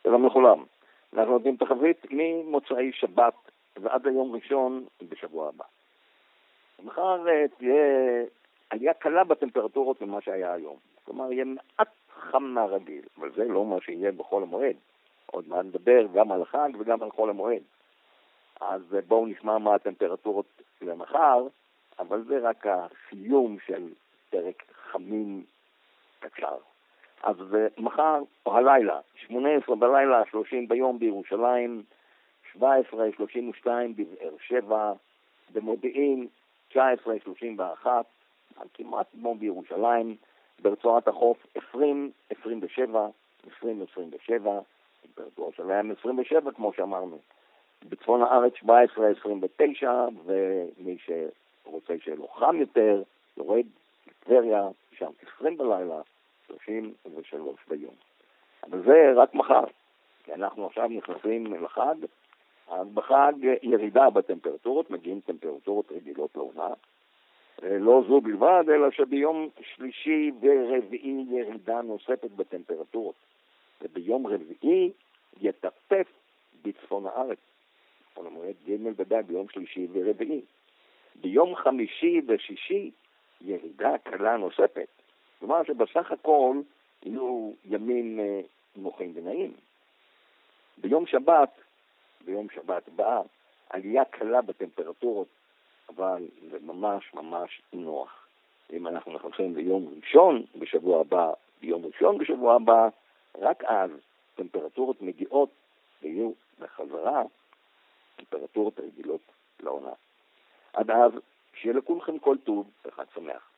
שלום לכולם. אנחנו נותנים תחזית ממוצאי שבת ועד היום ראשון בשבוע הבא. מחר תהיה עלייה קלה בטמפרטורות ממה שהיה היום. כלומר, יהיה מעט חם מהרגיל, אבל זה לא מה שיהיה בכל המועד. עוד מעט נדבר גם על החג וגם על כל המועד. אז בואו נשמע מה הטמפרטורות למחר, אבל זה רק הסיום של פרק חמים קצר. אז מחר או הלילה, 18 בלילה, 30 ביום בירושלים, 17, 32 בבאר שבע, במודיעין, 19, 31, כמעט כמו בירושלים, ברצועת החוף 20, 27, 20, 27, טמפרטורה שלהם 27 כמו שאמרנו. בצפון הארץ 17, 29, ומי שרוצה שיהיה לו חם יותר, יורד לטבריה, שם 20 בלילה, 33 ביום. אבל זה רק מחר, כי אנחנו עכשיו נכנסים לחג, אז בחג ירידה בטמפרטורות, מגיעים טמפרטורות רגילות לעונה, לא זו בלבד, אלא שביום שלישי ורביעי ירידה נוספת בטמפרטורות, וביום רביעי יטפף בצפון הארץ, בצפון המועד ג' בדק ביום שלישי ורביעי. ביום חמישי ושישי ירידה קלה נוספת, כלומר שבסך הכל יהיו ימים נוחים ונעים. ביום שבת הבאה, עלייה קלה בטמפרטורות, אבל זה ממש ממש נוח. אם אנחנו נכנסים ביום ראשון בשבוע הבא, רק אז טמפרטורות מגיעות ויהיו בחזרה טמפרטורות רגילות לעונה. עד אז, שיהיה לכולכם כל טוב וחג שמח.